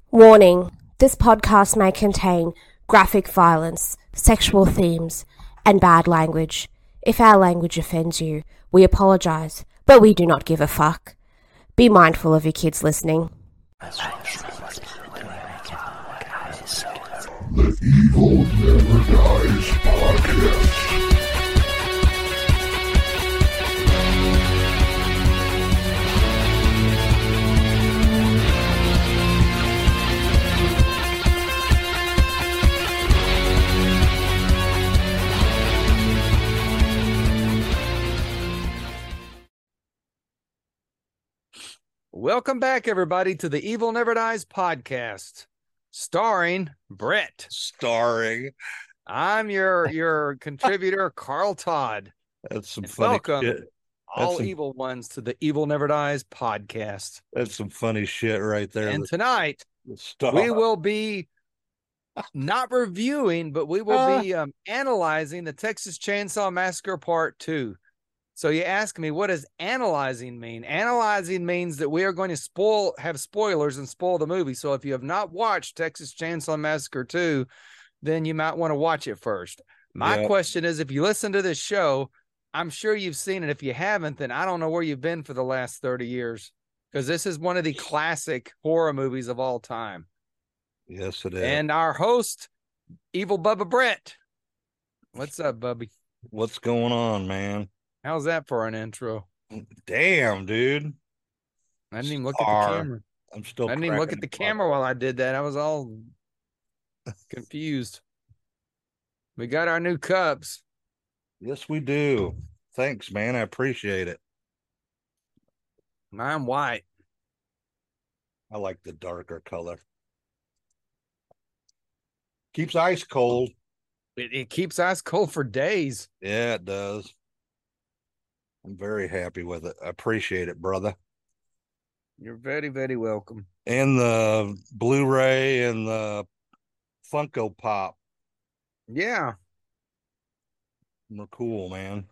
Warning: this podcast may contain graphic violence, sexual themes, and bad language. If our language offends you, we apologize, but we do not give a fuck. Be mindful of your kids listening. The Evil Never Dies podcast. Welcome back, everybody, to the Evil Never Dies podcast, starring Brett. I'm your contributor, Carl Todd. That's some And funny welcome, shit. all evil ones, to the Evil Never Dies podcast. That's some funny shit right there. And tonight, The star. we will be not reviewing, but we will be analyzing the Texas Chainsaw Massacre Part 2. So you ask me, what does analyzing mean? Analyzing means that we are going to have spoilers and spoil the movie. So if you have not watched Texas Chainsaw Massacre 2, then you might want to watch it first. My question is, if you listen to this show, I'm sure you've seen it. If you haven't, then I don't know where you've been for the last 30 years, because this is one of the classic horror movies of all time. Yes, it is. And our host, Evil Bubba Brett. What's up, Bubby? What's going on, man? How's that for an intro? Damn, dude. I didn't even look at the camera. I'm still. I didn't even look at the camera while I did that. I was all confused. We got our new cups. Yes, we do. Thanks, man. I appreciate it. Mine white. I like the darker color. Keeps ice cold. It keeps ice cold for days. Yeah, it does. I'm very happy with it. I appreciate it, brother. You're very, very welcome. And the Blu-ray and the Funko Pop. Yeah. They're cool, man.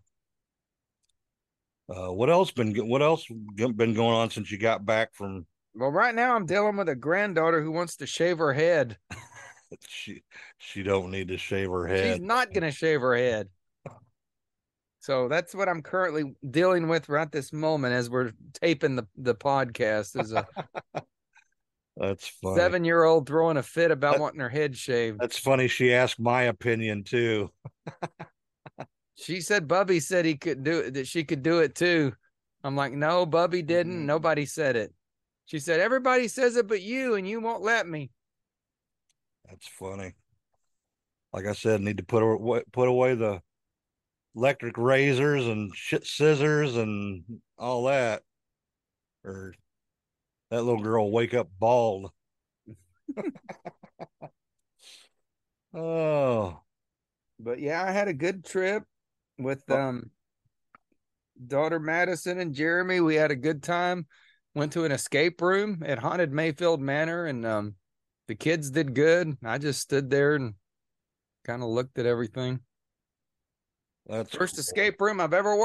What else been going on since you got back from? Well, right now I'm dealing with a granddaughter who wants to shave her head. She don't need to shave her head. She's not going to shave her head. So that's what I'm currently dealing with right this moment as we're taping the podcast. Is a That's funny. 7-year-old throwing a fit about wanting her head shaved. That's funny. She asked my opinion too. She said Bubby said he could do it, that she could do it too. I'm like, no, Bubby didn't. Nobody said it. She said, everybody says it but you, and you won't let me. That's funny. Like I said, need to put away the electric razors and shit scissors and all that, or that little girl will wake up bald. Oh, but yeah, I had a good trip with daughter Madison and Jeremy. We had a good time. Went to an escape room at Haunted Mayfield Manor, and the kids did good. I just stood there and kind of looked at everything. that's First cool. escape room I've ever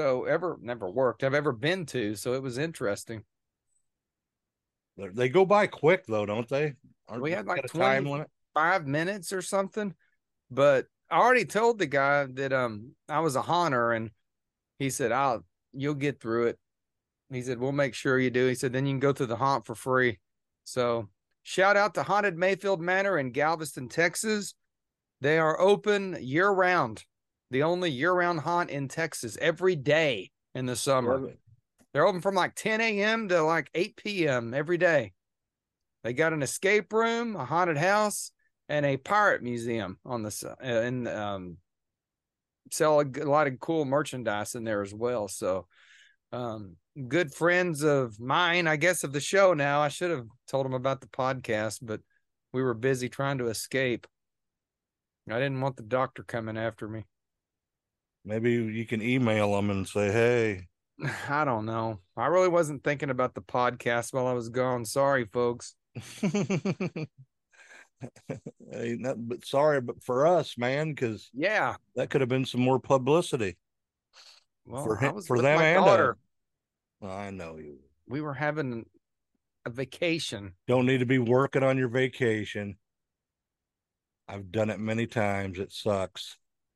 been to, so it was interesting. They go by quick though, don't they? We had like a time limit. 5 minutes or something, but I already told the guy that I was a haunter, and he said, you'll get through it. He said, we'll make sure you do. He said, then you can go through the haunt for free. So shout out to Haunted Mayfield Manor in Galveston, Texas. They are open year round. The only year-round haunt in Texas, every day in the summer. They're open from like 10 a.m. to like 8 p.m. every day. They got an escape room, a haunted house, and a pirate museum on the sell a lot of cool merchandise in there as well. So good friends of mine, I guess, of the show now. I should have told them about the podcast, but we were busy trying to escape. I didn't want the doctor coming after me. Maybe you can email them and say, hey. I don't know. I really wasn't thinking about the podcast while I was gone. Sorry, folks. But sorry, but for us, man, because yeah, that could have been some more publicity. Well, for I was for with them my and daughter. I know you. We were having a vacation. Don't need to be working on your vacation. I've done it many times. It sucks.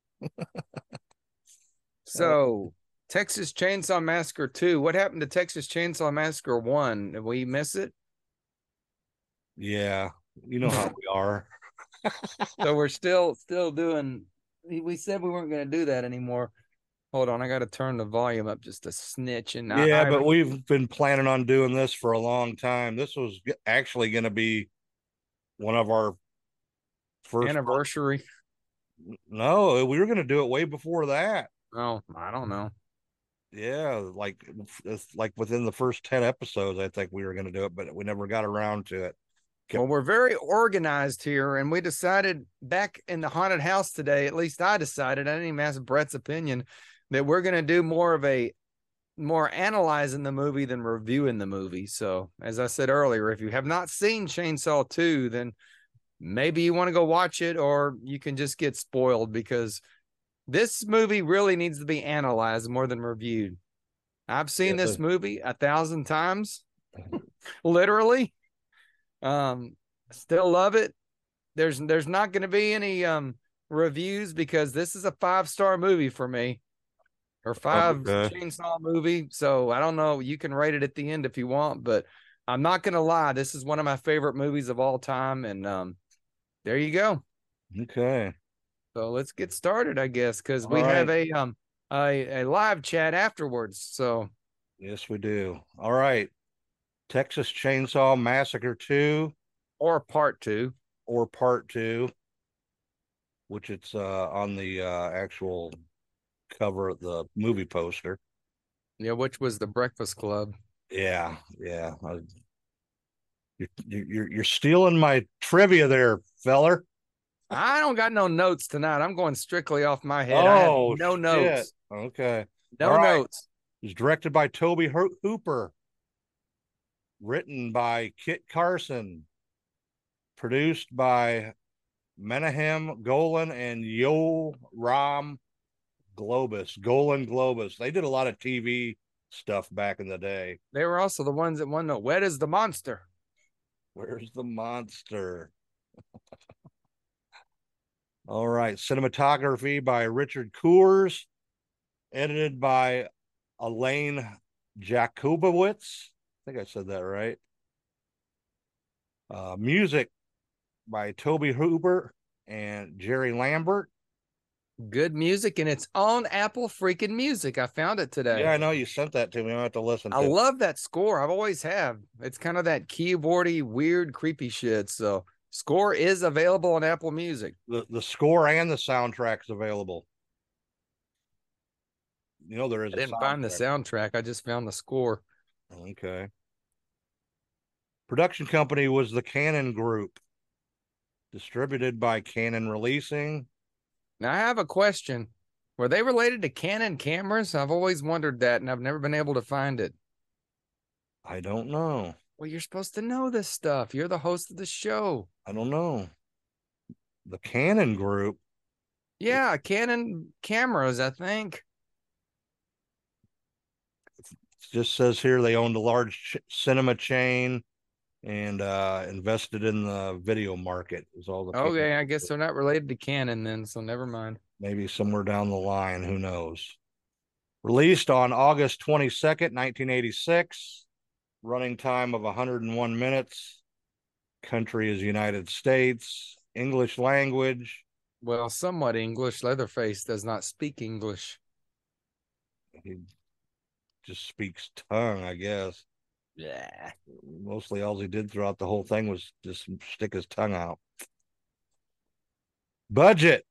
So, Texas Chainsaw Massacre 2. What happened to Texas Chainsaw Massacre 1? Did we miss it? Yeah, you know how we are. So we're still doing. We said we weren't going to do that anymore. Hold on, I got to turn the volume up just a snitch. And Yeah, but we've been planning on doing this for a long time. This was actually going to be one of our first anniversary. No, we were going to do it way before that. Oh, I don't know. Yeah, like within the first 10 episodes, I think we were going to do it, but we never got around to it. Well, we're very organized here, and we decided back in the haunted house today, at least I decided, I didn't even ask Brett's opinion, that we're going to do more analyzing the movie than reviewing the movie. So, as I said earlier, if you have not seen Chainsaw 2, then maybe you want to go watch it, or you can just get spoiled, because this movie really needs to be analyzed more than reviewed. I've seen this movie 1,000 times, literally. Still love it. There's not going to be any reviews, because this is a 5-star movie for me, or 5 Chainsaw movie. So I don't know. You can rate it at the end if you want, but I'm not going to lie. This is one of my favorite movies of all time. And there you go. Okay. So let's get started, I guess, because we have a live chat afterwards. So yes, we do. All right. Texas Chainsaw Massacre 2. Or Part 2. Or Part 2. Which it's on the actual cover of the movie poster. Yeah, which was The Breakfast Club. Yeah. You're stealing my trivia there, feller. I don't got no notes tonight. I'm going strictly off my head. I have no notes. Okay. No notes. It was directed by Toby Hooper. Written by Kit Carson. Produced by Menahem Golan and Yoram Globus. They did a lot of TV stuff back in the day. They were also the ones that won the Where is the Monster? Where's the monster? All right. Cinematography by Richard Coors. Edited by Elaine Jakubowicz. I think I said that right. Music by Toby Hooper and Jerry Lambert. Good music, and it's on Apple freaking Music. I found it today. Yeah, I know you sent that to me. I have to listen to it. I love that score. I've always have. It's kind of that keyboardy, weird, creepy shit. So score is available on Apple Music. The score and the soundtrack's available. You know, there is. I didn't find the soundtrack. I just found the score. Okay. Production company was the Cannon Group. Distributed by Cannon Releasing. Now, I have a question. Were they related to Canon cameras? I've always wondered that, and I've never been able to find it. I don't know. Well, you're supposed to know this stuff. You're the host of the show. I don't know. The Cannon Group. Yeah, Canon cameras, I think. It just says here they owned a large cinema chain and invested in the video market. Is all the okay, I guess they're not related to Canon then, so never mind. Maybe somewhere down the line, who knows. Released on August 22nd, 1986. Running time of 101 minutes. Country is United States. English language. Well, somewhat English. Leatherface does not speak English. He just speaks tongue, I guess. Yeah. Mostly all he did throughout the whole thing was just stick his tongue out. Budget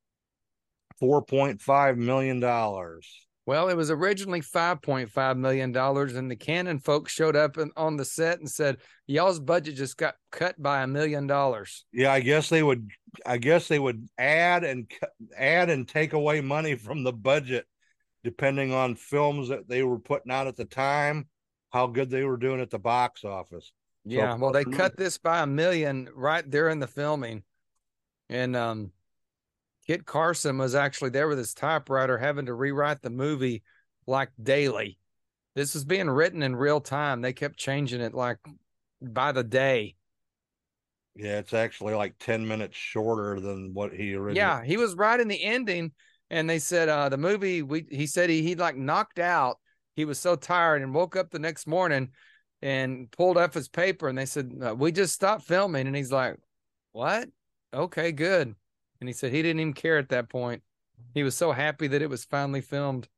$4.5 million. Well, it was originally $5.5 million, and the Canon folks showed up on the set and said, y'all's budget just got cut by $1 million. Yeah, I guess they would add and take away money from the budget depending on films that they were putting out at the time, how good they were doing at the box office. Yeah, well, they cut this by $1 million right there in the filming. And Kit Carson was actually there with his typewriter having to rewrite the movie like daily. This was being written in real time. They kept changing it like by the day. Yeah, it's actually like 10 minutes shorter than what he originally. Yeah, he was right in the ending, and they said the movie. He said he like knocked out. He was so tired and woke up the next morning and pulled up his paper, and they said we just stopped filming, and he's like, "What? Okay, good." And he said he didn't even care at that point. He was so happy that it was finally filmed.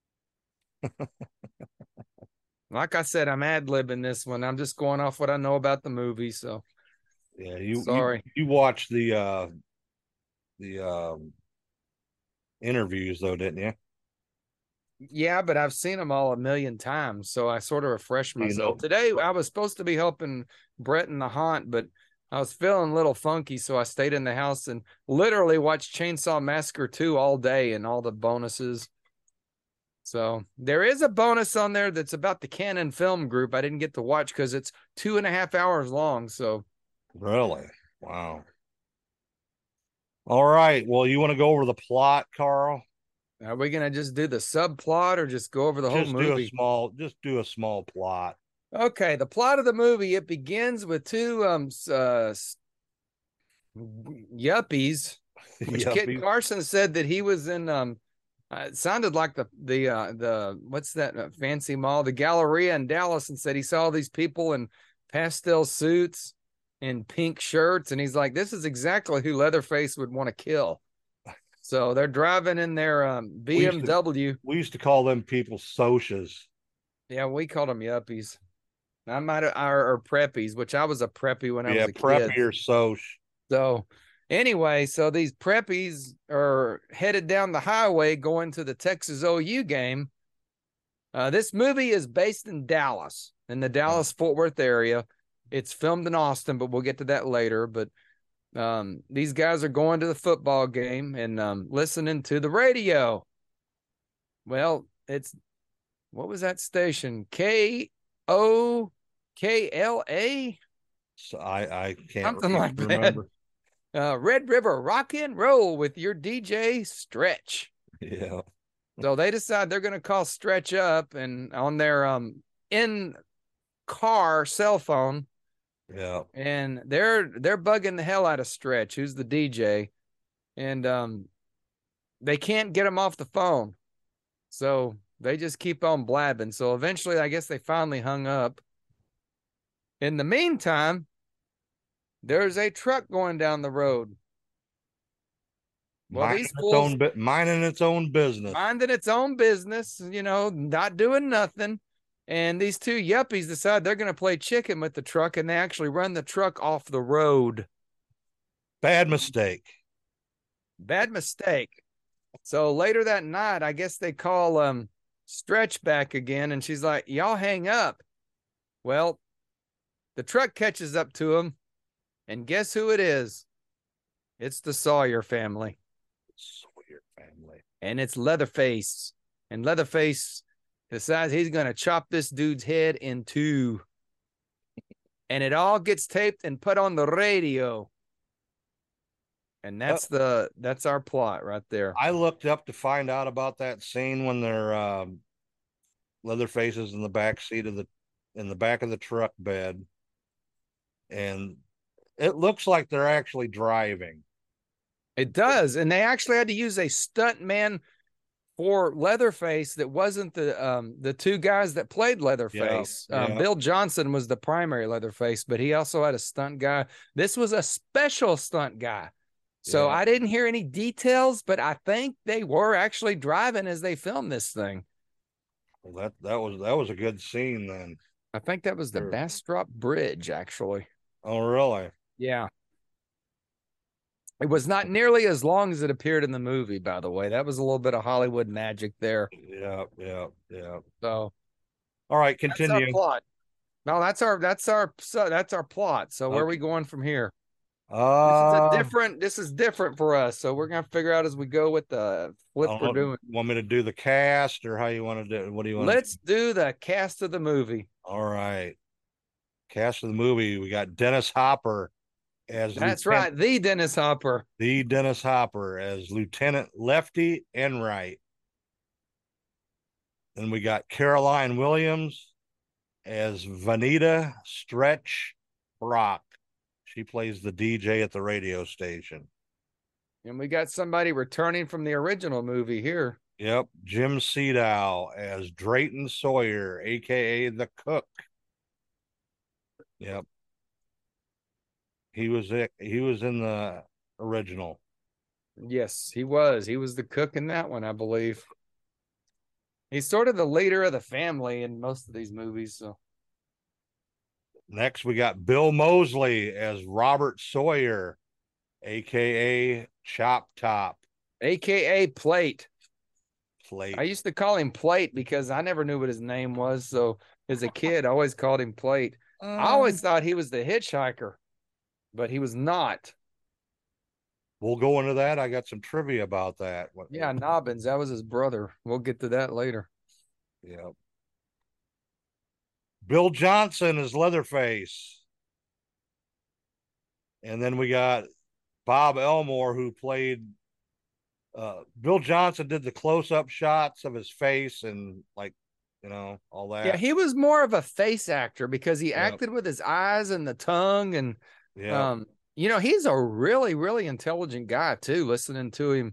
Like I said, I'm ad-libbing this one. I'm just going off what I know about the movie. So Yeah, you sorry. you watched the interviews though, didn't you? Yeah, but I've seen them all a million times, so I sort of refreshed You myself. know, Today, I was supposed to be helping Brett in the haunt, but I was feeling a little funky, so I stayed in the house and literally watched Chainsaw Massacre 2 all day and all the bonuses. So there is a bonus on there that's about the Canon Film Group. I didn't get to watch because it's 2.5 hours long. So really? Wow. All right. Well, you want to go over the plot, Carl? are we gonna just do the subplot or just go over the whole Just movie? do a small plot. Okay, the plot of the movie, it begins with two yuppies, which Kit Yuppie. Carson said that he was in it sounded like the what's that fancy mall, the Galleria in Dallas, and said he saw these people in pastel suits and pink shirts, and he's like, this is exactly who Leatherface would want to kill. So they're driving in their BMW. We used to call them people socias. Yeah, we called them yuppies. I might have, or preppies, which I was a preppy when I was a preppy kid. or soch. So anyway, so these preppies are headed down the highway going to the Texas OU game. This movie is based in Dallas, in the Dallas-Fort Worth area. It's filmed in Austin, but we'll get to that later. But these guys are going to the football game and listening to the radio. Well, it's, what was that station? KOKLA? So I can't Something like remember. that. Red River Rock and Roll with your DJ Stretch. Yeah. So they decide they're going to call Stretch up and on their in car cell phone. Yeah. And they're bugging the hell out of Stretch, who's the DJ, and they can't get him off the phone. So they just keep on blabbing. So eventually, I guess they finally hung up. In the meantime, there's a truck going down the road. Well, these fools minding its own business. minding its own business, you know, not doing nothing. And these two yuppies decide they're going to play chicken with the truck, and they actually run the truck off the road. Bad mistake. Bad mistake. So later that night, I guess they call Stretch back again, and she's like, y'all hang up. Well, the truck catches up to them, and guess who it is? It's the Sawyer family. Sawyer family. And it's Leatherface. And Leatherface decides he's going to chop this dude's head in two. And it all gets taped and put on the radio. And that's our plot right there. I looked up to find out about that scene when they're Leatherface is in the back seat of the back of the truck bed. And it looks like they're actually driving. It does. And they actually had to use a stunt man for Leatherface that wasn't the two guys that played Leatherface. Yeah. Bill Johnson was the primary Leatherface, but he also had a stunt guy. This was a special stunt guy. So Yeah. I didn't hear any details, but I think they were actually driving as they filmed this thing. Well, that was a good scene then. I think that was the Sure. Bastrop Bridge, actually. Oh, really? Yeah. It was not nearly as long as it appeared in the movie, by the way. That was a little bit of Hollywood magic there. Yeah. So, all right, that's continue. our plot. No, that's our plot. So where are we going from here? This is different for us. So we're gonna figure out as we go what the flip we're doing. Want me to do the cast or how you want to do? What do you want? Let's do the cast of the movie. All right. Cast of the movie. We got Dennis Hopper as right, the Dennis Hopper. The Dennis Hopper as Lieutenant Lefty Enright. Then we got Caroline Williams as Vanita Stretch Brock. She plays the DJ at the radio station. And we got somebody returning from the original movie here. Yep, Jim Sedow as Drayton Sawyer, aka the Cook. Yep, he was in the original. Yes, he was. He was the cook in that one, I believe. He's sort of the leader of the family in most of these movies. So Next, we got Bill Moseley as Robert Sawyer, aka Chop Top. AKA Plate. Plate. I used to call him Plate because I never knew what his name was. So as a kid, I always called him Plate. I always thought he was the hitchhiker, but he was not. We'll go into that. I got some trivia about that. Yeah, Nobbins, that was his brother. We'll get to that later. Yep. Bill Johnson is Leatherface. And then we got Bob Elmore, who played Bill Johnson did the close-up shots of his face and all that. Yeah, he was more of a face actor because he acted with his eyes and the tongue. And he's a really, really intelligent guy too, listening to him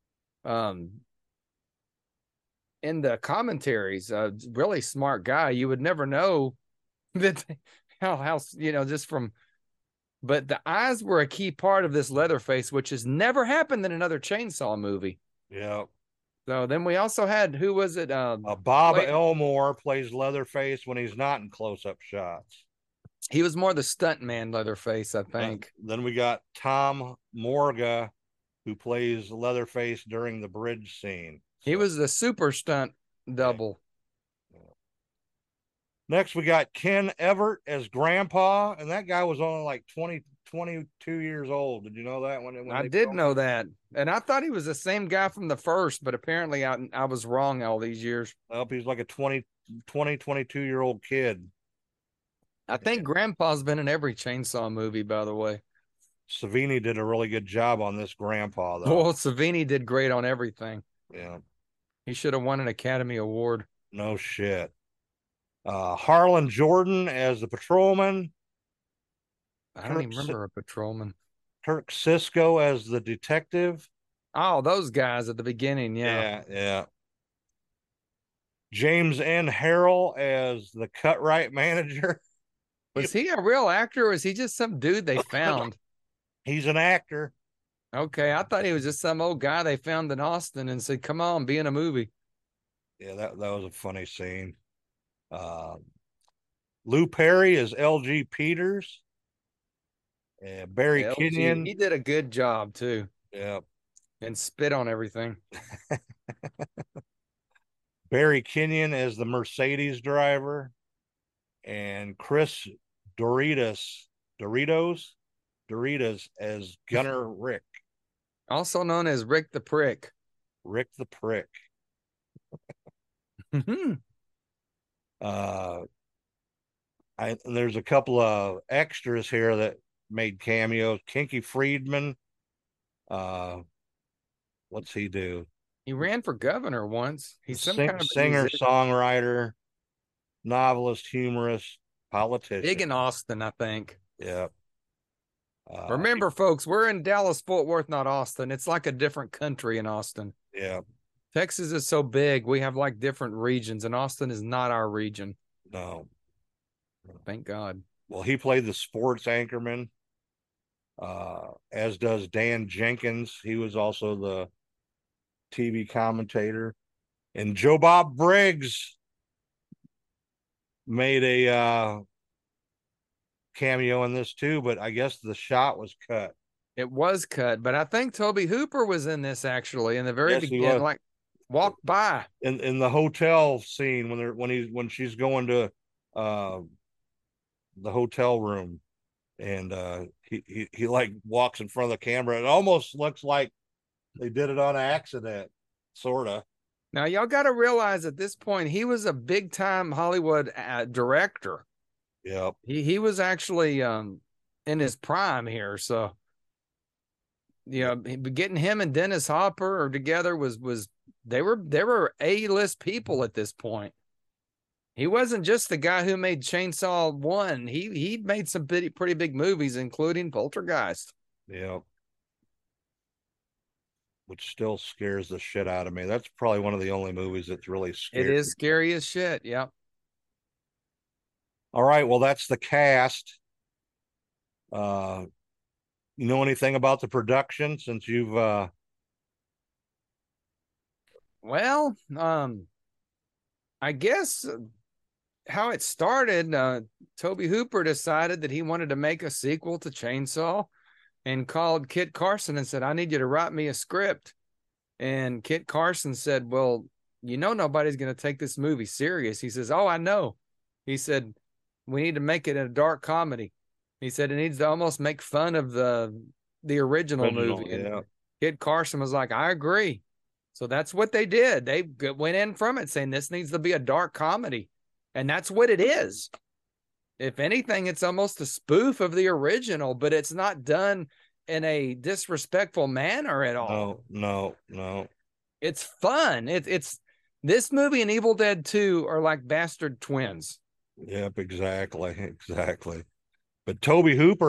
in the commentaries. Really smart guy. You would never know that how just from, but the eyes were a key part of this Leatherface, which has never happened in another Chainsaw movie. Yeah. So then we also had, who was it? Bob Elmore plays Leatherface when he's not in close-up shots. He was more the stuntman Leatherface, I think. Then we got Tom Morga, who plays Leatherface during the bridge scene. He was the super stunt double. Yeah. Next, we got Ken Everett as Grandpa, and that guy was only like 22 years old. Did you know that? When I did know that. And I thought he was the same guy from the first, but apparently I was wrong all these years. Well, he's like a 22-year-old kid. I think Grandpa's been in every Chainsaw movie, by the way. Savini did a really good job on this Grandpa, though. Well, Savini did great on everything. Yeah. He should have won an Academy Award. No shit. Harlan Jordan as the patrolman. I don't even remember a patrolman. Kirk Sisko as the detective. Oh, those guys at the beginning, Yeah. James N. Harrell as the Cut-Right manager. Was he a real actor or was he just some dude they found? He's an actor. Okay, I thought he was just some old guy they found in Austin and said, come on, be in a movie. Yeah, that was a funny scene. Lou Perry is L.G. Peters. Barry Kenyon. He did a good job, too. Yeah. And spit on everything. Barry Kenyon as the Mercedes driver. And Chris Doritas as Gunner Rick. Also known as Rick the Prick. Rick the Prick. There's a couple of extras here that made cameos. Kinky Friedman. What's he do? He ran for governor once. He's some kind of singer, songwriter, novelist, humorist, politician. Big in Austin, I think. Yeah. Remember, folks, we're in Dallas, Fort Worth, not Austin. It's like a different country in Austin. Yeah. Texas is so big. We have like different regions, and Austin is not our region. No. Thank God. Well, he played the sports anchorman, as does Dan Jenkins. He was also the TV commentator. And Joe Bob Briggs made a cameo in this too, but I guess the shot was cut. It was cut, but I think Tobe Hooper was in this actually in the very beginning, like walked by in the hotel scene when she's going to the hotel room, and he like walks in front of the camera. It almost looks like they did it on accident, sort of. Now y'all got to realize at this point he was a big time Hollywood director. Yep. He was actually in his prime here, so getting him and Dennis Hopper together was they were A-list people at this point. He wasn't just the guy who made Chainsaw 1. He made some pretty big movies, including Poltergeist. Yeah. Which still scares the shit out of me. That's probably one of the only movies that's really It scary. is scary as shit. Yeah. All right, well, that's the cast. You know anything about the production since you've Well, I guess how it started, Tobe Hooper decided that he wanted to make a sequel to Chainsaw and called Kit Carson and said, I need you to write me a script. And Kit Carson said, well, you know, nobody's going to take this movie serious. He says, oh, I know. He said, we need to make it a dark comedy. He said, it needs to almost make fun of the original movie. Yeah. And Kit Carson was like, I agree. So that's what they did. They went in from it saying this needs to be a dark comedy. And that's what it is. If anything, it's almost a spoof of the original, but it's not done in a disrespectful manner at all. No. It's fun. It's this movie and Evil Dead 2 are like bastard twins. Yep, exactly. But Tobe Hooper,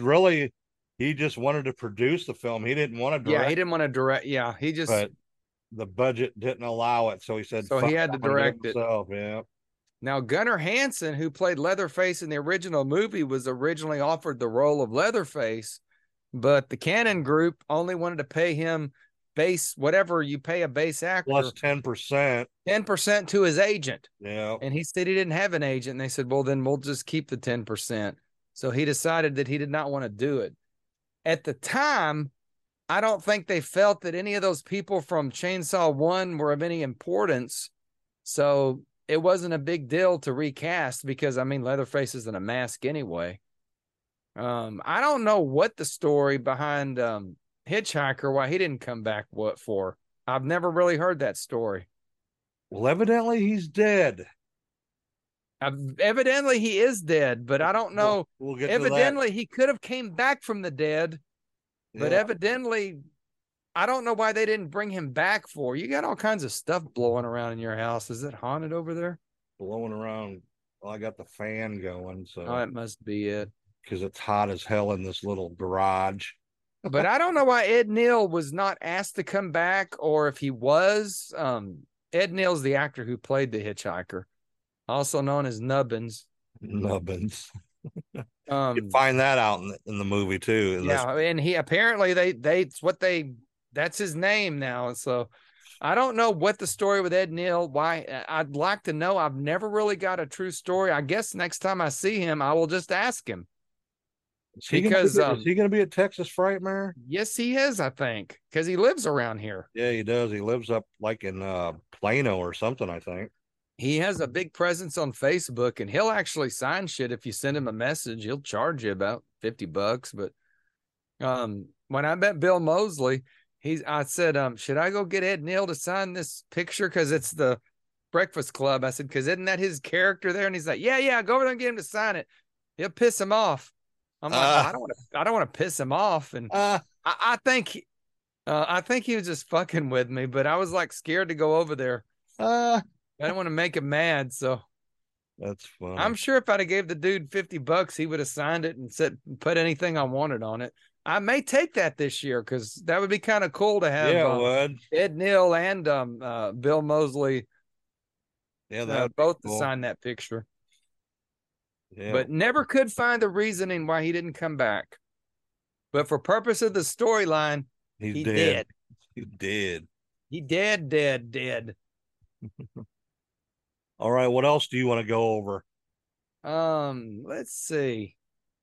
he just wanted to produce the film. He didn't want to direct. Yeah, he didn't want to direct. Yeah, he just. But the budget didn't allow it, so he said, so he had to direct it. Yeah. Now, Gunnar Hansen, who played Leatherface in the original movie, was originally offered the role of Leatherface, but the Cannon Group only wanted to pay him whatever you pay a base actor, plus 10%. 10% to his agent. Yeah. And he said he didn't have an agent. And they said, well, then we'll just keep the 10%. So he decided that he did not want to do it. At the time, I don't think they felt that any of those people from Chainsaw 1 were of any importance. So it wasn't a big deal to recast because, I mean, Leatherface isn't a mask anyway. I don't know what the story behind Hitchhiker, why he didn't come back for. I've never really heard that story. Well, evidently he's dead. Evidently he is dead, but I don't know. We'll get evidently to that. He could have came back from the dead, but evidently I don't know why they didn't bring him back for. You got all kinds of stuff blowing around in your house. Is it haunted over there? Blowing around. Well, I got the fan going, so that must be it. Because it's hot as hell in this little garage. But I don't know why Ed Neal was not asked to come back, or if he was. Ed Neal's the actor who played the Hitchhiker, also known as Nubbins. Nubbins. You find that out in the movie too. And he apparently that's his name now. So I don't know what the story with Ed Neal. Why I'd like to know. I've never really got a true story. I guess next time I see him, I will just ask him. Is he going to be at Texas Frightmare? Yes, he is. I think because he lives around here. Yeah, he does. He lives up like in Plano or something. I think he has a big presence on Facebook, and he'll actually sign shit if you send him a message. He'll charge you about $50. But when I met Bill Moseley, I said, should I go get Ed Neal to sign this picture because it's the Breakfast Club? I said, because isn't that his character there? And he's like, yeah, go over there and get him to sign it. He'll piss him off. I'm like, I don't want to piss him off. And I think he was just fucking with me, but I was like scared to go over there. I didn't want to make him mad. So that's funny. I'm sure if I'd have gave the dude $50, he would have signed it and put anything I wanted on it. I may take that this year because that would be kind of cool to have Ed Neal and Bill Moseley. Yeah, both cool to sign that picture. Yeah. But never could find the reasoning why he didn't come back. But for purpose of the storyline, he did. He dead. All right, what else do you want to go over? Let's see.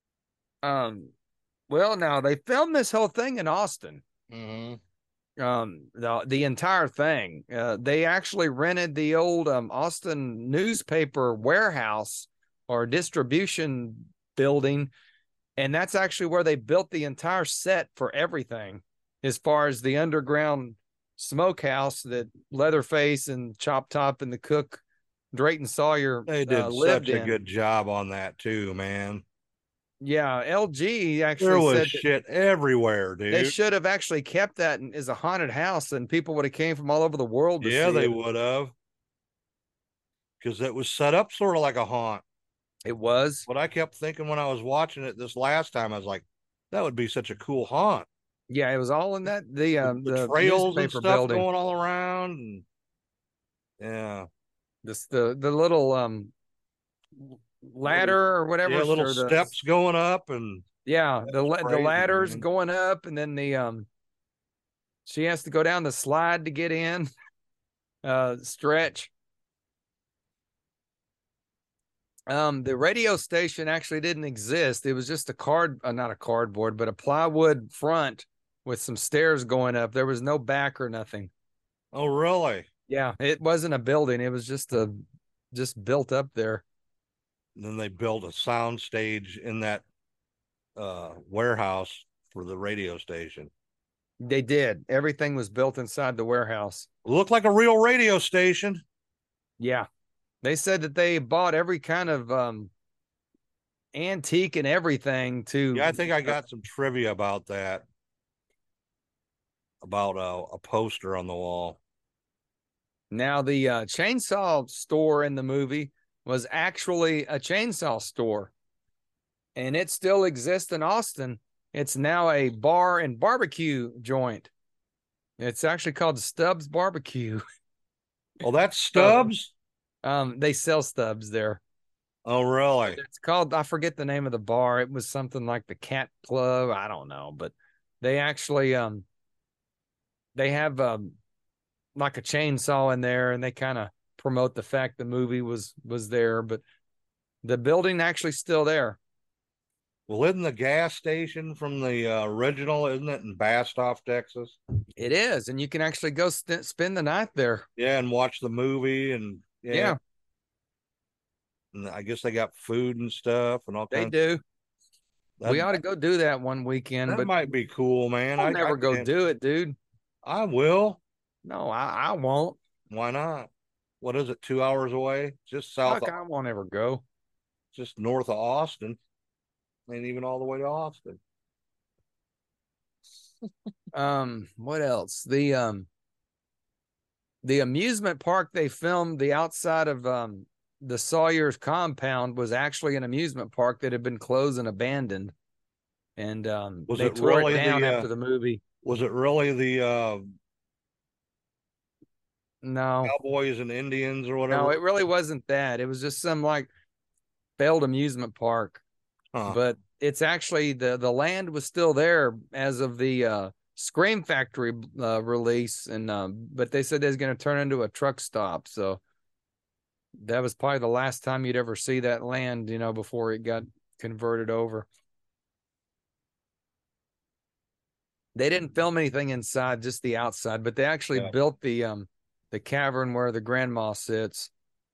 Well, now they filmed this whole thing in Austin. Mm-hmm. The entire thing. They actually rented the old Austin newspaper warehouse or distribution building, and that's actually where they built the entire set for everything, as far as the underground smokehouse that Leatherface and Chop Top and the cook Drayton Sawyer they did such a good job on that too, man. Yeah, LG actually there was shit everywhere, dude. They should have actually kept that as a haunted house, and people would have came from all over the world to see they it. would have. because it was set up sort of like a haunt. It was. What I kept thinking when I was watching it this last time, I was like, that would be such a cool haunt. Yeah, it was all in that the Trails and newspaper stuff building. going all around, and yeah, This the little ladder or whatever. yeah, little or the, steps going up, and Yeah, the crazy, ladders man. going up, and then she has to go down the slide to get in. Stretch. The radio station actually didn't exist. It was just not a cardboard, but a plywood front with some stairs going up. There was no back or nothing. Oh, really? Yeah, it wasn't a building. It was just built up there. And then they built a sound stage in that warehouse for the radio station. They did. Everything was built inside the warehouse. It looked like a real radio station. Yeah. They said that they bought every kind of antique and everything to. Yeah, I think I got some trivia about that. About a poster on the wall. Now, the chainsaw store in the movie was actually a chainsaw store, and it still exists in Austin. It's now a bar and barbecue joint. It's actually called Stubbs Barbecue. Oh, that's Stubbs? They sell Stubbs there. Oh, really? It's called, I forget the name of the bar. It was something like the Cat Club. I don't know, but they actually they have like a chainsaw in there, and they kind of promote the fact the movie was there, but the building actually still there. Well, isn't the gas station from the original, isn't it, in Bastoff, Texas? It is, and you can actually go spend the night there. Yeah, and watch the movie, and Yeah. And I guess they got food and stuff and all They kinds. do. That, We ought to go do that one weekend, that but might be cool, man. I'll never go can't- do it, dude. I will. No, I won't. Why not? What is it? 2 hours away? Just south Fuck, of, I won't ever go. just north of Austin. Ain't even all the way to Austin. What else? The amusement park they filmed the outside of the Sawyer's compound was actually an amusement park that had been closed and abandoned. And Was they it tore really it down the, after the movie. Was it really the No, Cowboys and Indians or whatever? no, it really wasn't that. It was just some like failed amusement park. Huh. But it's actually the land was still there as of the Scream Factory release, and but they said they was going to turn into a truck stop. So that was probably the last time you'd ever see that land, before it got converted over. They didn't film anything inside, just the outside, but they actually built the cavern where the grandma sits.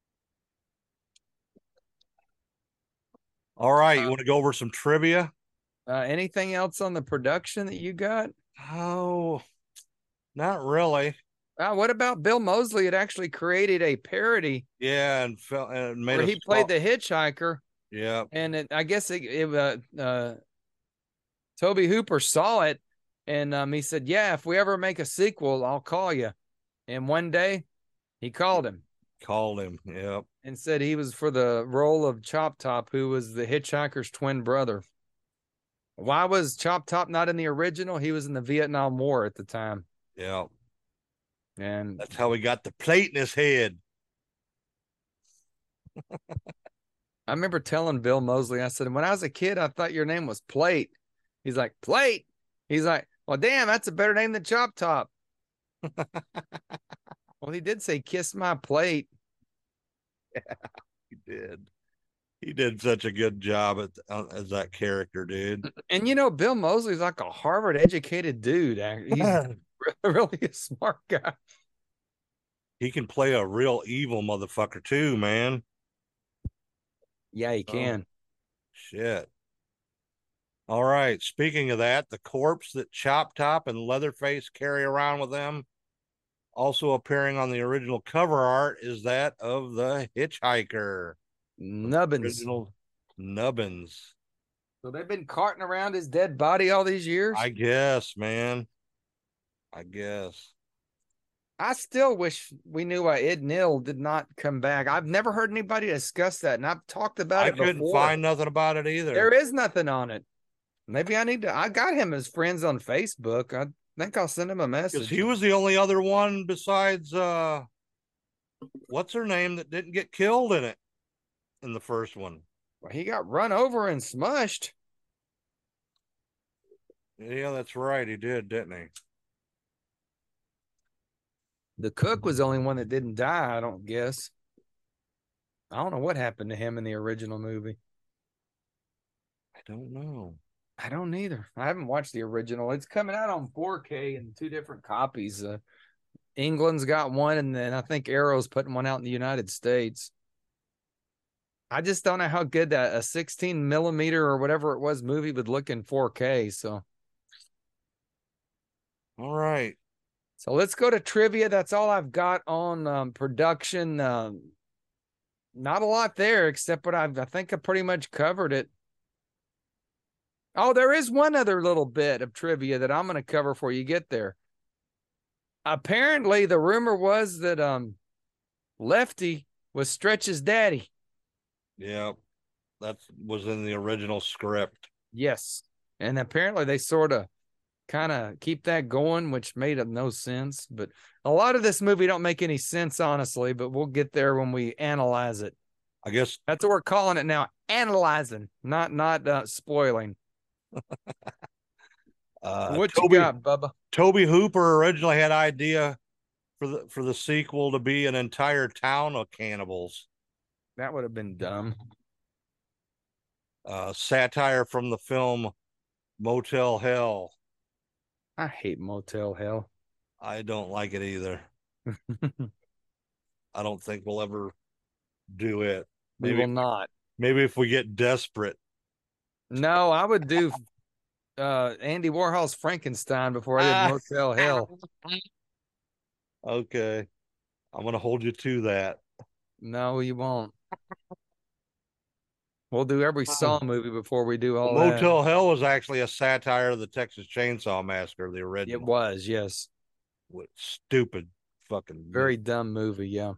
All right, you want to go over some trivia? Anything else on the production that you got? Oh, not really. What about Bill Moseley? Had actually created a parody. Yeah, and made where he played the hitchhiker. Yeah, and I guess Toby Hooper saw it, and he said, "Yeah, if we ever make a sequel, I'll call you." And one day, he called him. Yep. And said he was for the role of Chop Top, who was the hitchhiker's twin brother. Why was Chop Top not in the original? He was in the Vietnam War at the time. Yeah. And that's how he got the plate in his head. I remember telling Bill Moseley, I said, when I was a kid, I thought your name was Plate. He's like, Plate? He's like, well, damn, that's a better name than Chop Top. Well, he did say, kiss my plate. Yeah, he did. He did such a good job as that character, dude. And Bill Moseley's like a Harvard educated dude. He's really a smart guy. He can play a real evil motherfucker too, man. Yeah, he can. Shit. All right. Speaking of that, the corpse that Chop Top and Leatherface carry around with them, also appearing on the original cover art, is that of the hitchhiker. Nubbins. Original Nubbins. So they've been carting around his dead body all these years? I guess, man. I guess. I still wish we knew why Ed Neal did not come back. I've never heard anybody discuss that, and I've talked about I it couldn't before. find nothing about it either. There is nothing on it. Maybe I need to. I got him as friends on Facebook. I think I'll send him a Because message. he was the only other one besides what's her name that didn't get killed in it in the first one. Well, he got run over and smushed. Yeah, that's right. He did, didn't he? The cook was the only one that didn't die, I don't guess. I don't know what happened to him in the original movie. I don't know. I don't either. I haven't watched the original. It's coming out on 4K in 2 different copies. England's got one, and then I think Arrow's putting one out in the United States. I just don't know how good that a 16 millimeter or whatever it was movie would look in 4K. So All right. let's go to trivia. That's all I've got on production. Not a lot there, except what I think I pretty much covered it. Oh, there is one other little bit of trivia that I'm going to cover before you get there. Apparently, the rumor was that Lefty was Stretch's daddy. Yeah, that was in the original script. Yes. And apparently they sort of kind of keep that going, which made no sense. But a lot of this movie don't make any sense, honestly, but we'll get there when we analyze it. I guess That's what we're calling it now, analyzing, not spoiling. What you got, Bubba? Toby Hooper originally had idea for the sequel to be an entire town of cannibals. That would have been dumb. Satire from the film Motel Hell. I hate Motel Hell. I don't like it either. I don't think we'll ever do it. We will not. Maybe if we get desperate. No, I would do Andy Warhol's Frankenstein before I did Motel Hell. Okay. I'm going to hold you to that. No, you won't. We'll do every Saw movie before we do all that. Motel Hell was actually a satire of the Texas Chainsaw Massacre, the original. It was, yes. With stupid fucking very dumb movie, yeah.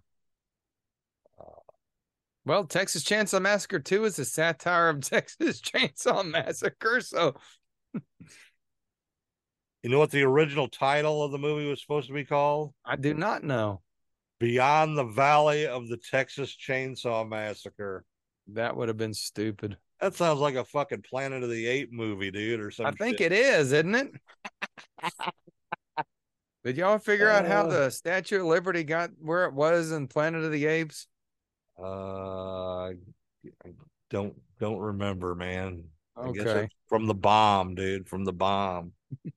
Well, Texas Chainsaw Massacre 2 is a satire of Texas Chainsaw Massacre, so you know what the original title of the movie was supposed to be called? I do not know. Beyond the Valley of the Texas Chainsaw Massacre. That would have been stupid. That sounds like a fucking Planet of the Apes movie, dude, or something. I think it is, isn't it? Did y'all figure out how the Statue of Liberty got where it was in Planet of the Apes? I don't remember, man. Okay. I guess it's from the bomb, dude. From the bomb.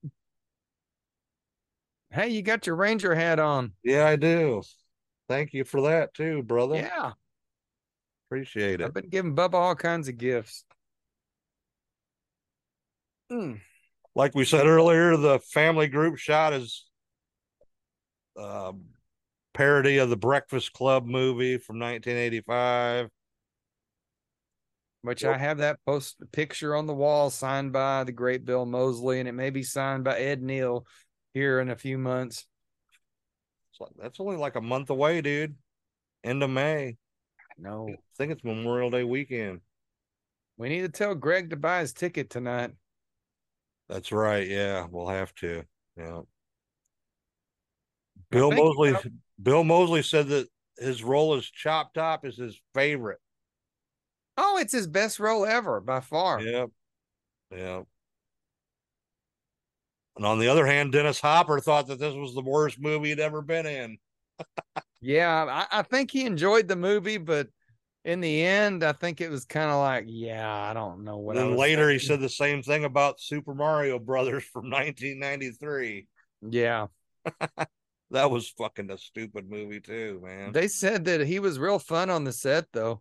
Hey, you got your Ranger hat on. Yeah, I do. Thank you for that too, brother. Yeah. Appreciate it. I've been giving Bubba all kinds of gifts. Like we said earlier, the family group shot is parody of the Breakfast Club movie from 1985. Which I have that picture on the wall signed by the great Bill Moseley, and it may be signed by Ed Neal here in a few months. That's only like a month away, dude. End of May. No. I think it's Memorial Day weekend. We need to tell Greg to buy his ticket tonight. That's right. Yeah, we'll have to. Yeah. Bill Moseley said that his role as Chop Top is his favorite. Oh, it's his best role ever by far. Yep. Yeah. And on the other hand, Dennis Hopper thought that this was the worst movie he'd ever been in. Yeah, I think he enjoyed the movie, but in the end, I think it was kind of like, yeah, I don't know what. Then later, he said the same thing about Super Mario Brothers from 1993. Yeah. That was fucking a stupid movie too, man. They said that he was real fun on the set, though.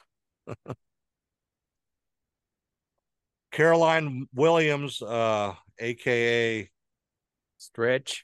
Caroline Williams, aka Stretch,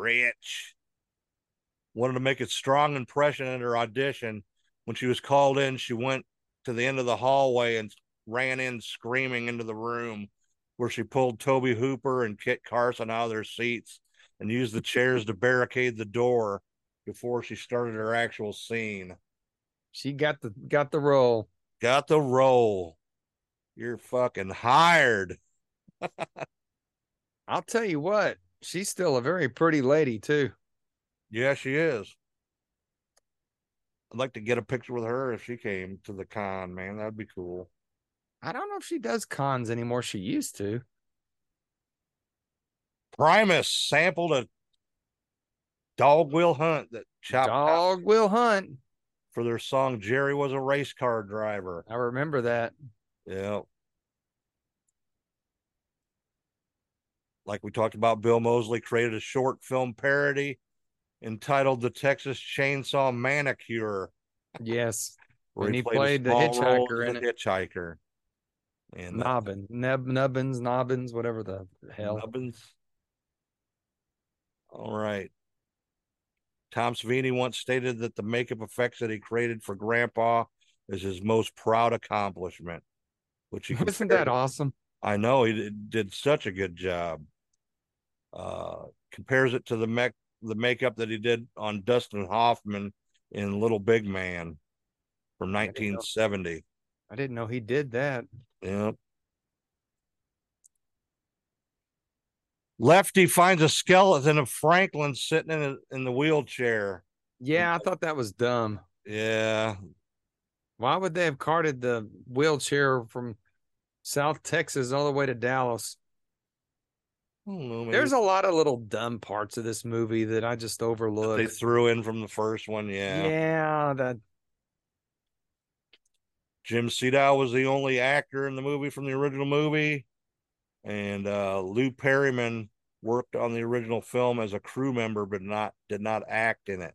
wanted to make a strong impression in her audition. When she was called in, she went to the end of the hallway and ran in screaming into the room, where she pulled Toby Hooper and Kit Carson out of their seats and used the chairs to barricade the door before she started her actual scene. She got the role. Got the role. You're fucking hired. I'll tell you what, she's still a very pretty lady too. Yeah, she is. I'd like to get a picture with her if she came to the con, man. That'd be cool. I don't know if she does cons anymore. She used to. Primus sampled a Dog Will Hunt that chopped Dog Will Hunt for their song Jerry Was a Race Car Driver. I remember that. Yeah. Like we talked about, Bill Moseley created a short film parody entitled The Texas Chainsaw Manicure. Yes. Where And he played the hitchhiker in it. Hitchhiker. And Nubbins, whatever the hell. Nubbins. All right. Tom Savini once stated that the makeup effects that he created for Grandpa is his most proud accomplishment. Which he Isn't that awesome? I know he did such a good job. Compares it to the makeup that he did on Dustin Hoffman in Little Big Man from 1970. I didn't know he did that. Yep. Lefty finds a skeleton of Franklin sitting in the wheelchair. Yeah, I thought that was dumb. Yeah. Why would they have carted the wheelchair from South Texas all the way to Dallas? I don't know, There's a lot of little dumb parts of this movie that I just overlooked. They threw in from the first one, yeah. Yeah, that Jim Sedow was the only actor in the movie from the original movie. And Lou Perryman worked on the original film as a crew member, but did not act in it.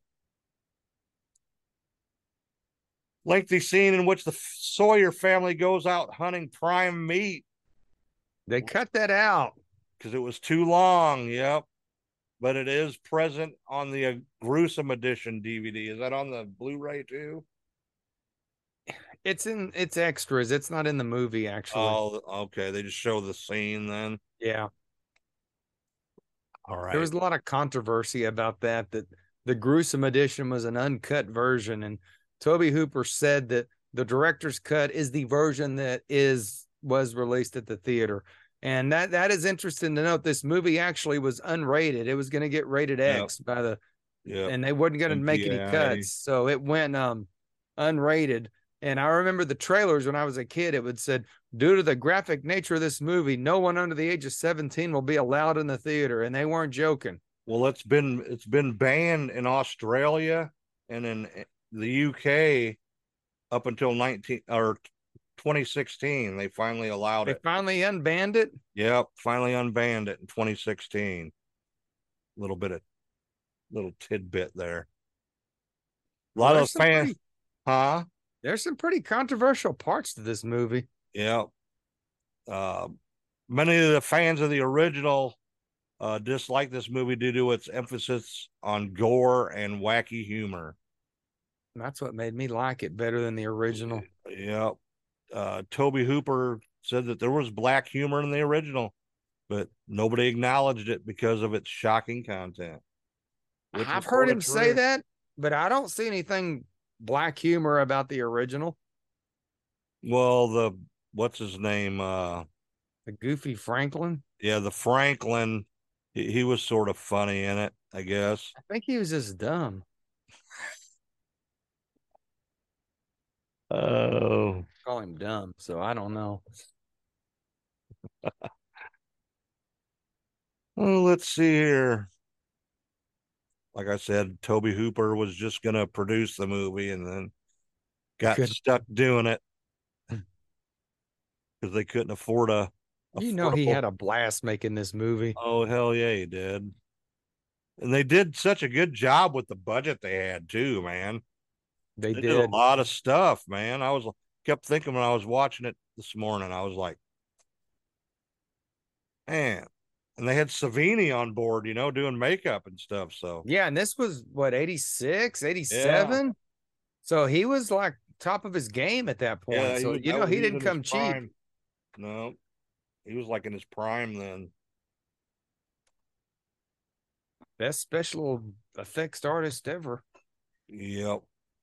Lengthy scene in which the Sawyer family goes out hunting prime meat. They cut that out because it was too long. Yep. But it is present on the gruesome edition DVD. Is that on the Blu-ray too? It's extras. It's not in the movie, actually. Oh, okay. They just show the scene then. Yeah. All right. There was a lot of controversy about that the gruesome edition was an uncut version, and Toby Hooper said that the director's cut is the version that was released at the theater. And that is interesting to note. This movie actually was unrated. It was going to get rated X by the and they wasn't going to make any cuts. So it went unrated. And I remember the trailers when I was a kid, it would said, due to the graphic nature of this movie, no one under the age of 17 will be allowed in the theater. And they weren't joking. Well, it's been banned in Australia and in the UK up until 2016. They finally allowed it. They finally unbanned it? Yep, finally unbanned it in 2016. Little tidbit there. A lot of fans, There's some pretty controversial parts to this movie. Yeah. Many of the fans of the original dislike this movie due to its emphasis on gore and wacky humor. That's what made me like it better than the original. Yeah. Toby Hooper said that there was black humor in the original, but nobody acknowledged it because of its shocking content. I've heard him say that, but I don't see anything black humor about the original. Well, what's his name? The Goofy Franklin. Yeah, the Franklin. He was sort of funny in it, I guess. I think he was just dumb. Oh, call him dumb, so I don't know. Well, let's see here. Like I said, Toby Hooper was just going to produce the movie and then got stuck doing it because they couldn't afford a. He had a blast making this movie. Oh, hell yeah, he did. And they did such a good job with the budget they had too, man. They did a lot of stuff, man. I kept thinking when I was watching it this morning, I was like, man. And they had Savini on board, doing makeup and stuff. So yeah, and this was what 86, 87. Yeah. So he was like top of his game at that point. Yeah, so he didn't come cheap. Prime. No, he was like in his prime then. Best special effects artist ever. Yep.